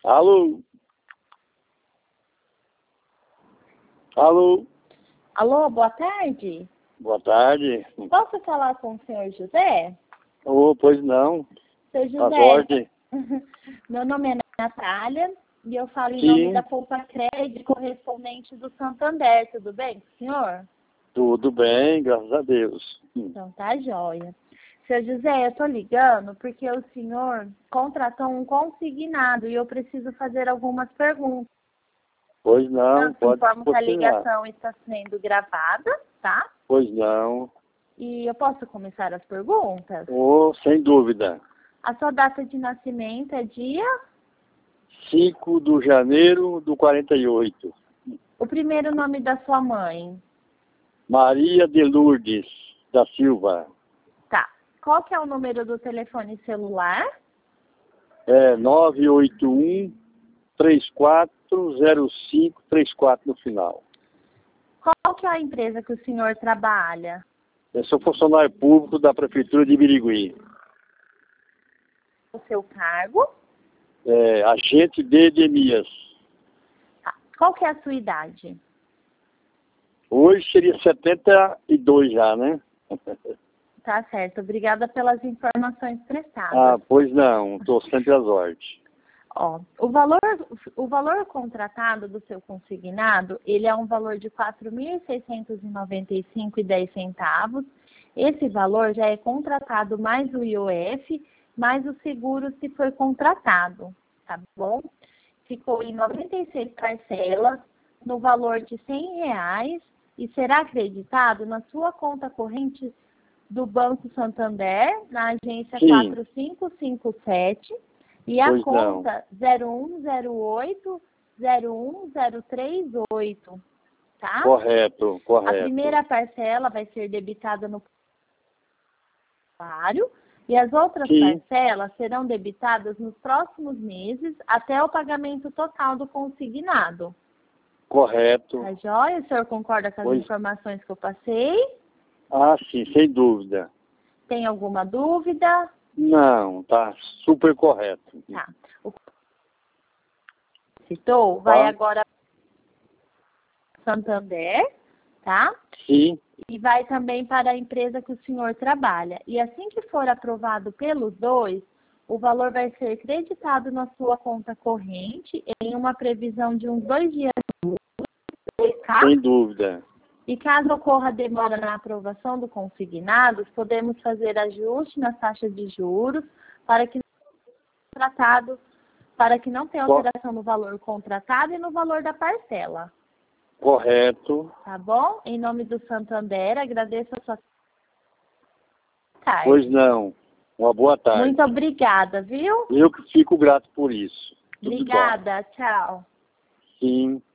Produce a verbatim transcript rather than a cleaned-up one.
Alô? Alô? Alô, boa tarde. Boa tarde. Posso falar com o senhor José? Oh, pois não. Senhor Às José, ordens. meu nome é Natália e eu falo em Sim. nome da Poupa Crédito correspondente do Santander. Tudo bem com o senhor? Tudo bem, graças a Deus. Então tá joia. Senhor José, eu tô ligando porque o senhor contratou um consignado e eu preciso fazer algumas perguntas. Pois não, Eu pode informo que a continuar. ligação está sendo gravada, tá? Pois não. E eu posso começar as perguntas? Oh, sem dúvida. A sua data de nascimento é dia? cinco de janeiro do quarenta e oito. O primeiro nome da sua mãe? Maria de Lourdes da Silva. Tá. Qual que é o número do telefone celular? É nove oito um, três quatro zero cinco três quatro no final. Qual que é a empresa que o senhor trabalha? Eu sou funcionário público da Prefeitura de Birigui. O seu cargo? É, agente de Edemias. Tá. Qual que é a sua idade? Hoje seria setenta e dois já, né? Tá certo. Obrigada pelas informações prestadas. Ah, pois não, estou sempre às ordens. Ó, o valor, o valor contratado do seu consignado, ele é um valor de quatro mil seiscentos e noventa e cinco reais e dez centavos. Esse valor já é contratado mais o I O F, mais o seguro se for contratado, tá bom? Ficou em noventa e seis parcelas, no valor de cem reais, e será acreditado na sua conta corrente do Banco Santander, na agência Sim. quatro cinco cinco sete, e a Pois conta zero um zero oito zero um zero três oito, tá? Correto, correto. A primeira parcela vai ser debitada no salário e as outras Sim. parcelas serão debitadas nos próximos meses até o pagamento total do consignado. Correto. Tá joia? O senhor concorda com as Pois. informações que eu passei? Ah, sim, sem dúvida. Tem alguma dúvida? Não, tá super correto. Tá. O citou vai Tá. agora para Santander, tá? Sim, E vai também para a empresa que o senhor trabalha. E assim que for aprovado pelos dois, o valor vai ser creditado na sua conta corrente em uma previsão de uns dois dias, tá? sem dúvida. E caso ocorra demora na aprovação do consignado, podemos fazer ajuste nas taxas de juros para que tratado, para que não tenha alteração no valor contratado e no valor da parcela. Correto. Tá bom? Em nome do Santander, agradeço a sua tarde. Pois não. Uma boa tarde. Muito obrigada, viu? Eu que fico grato por isso. Tudo Obrigada, tchau. bom. Sim.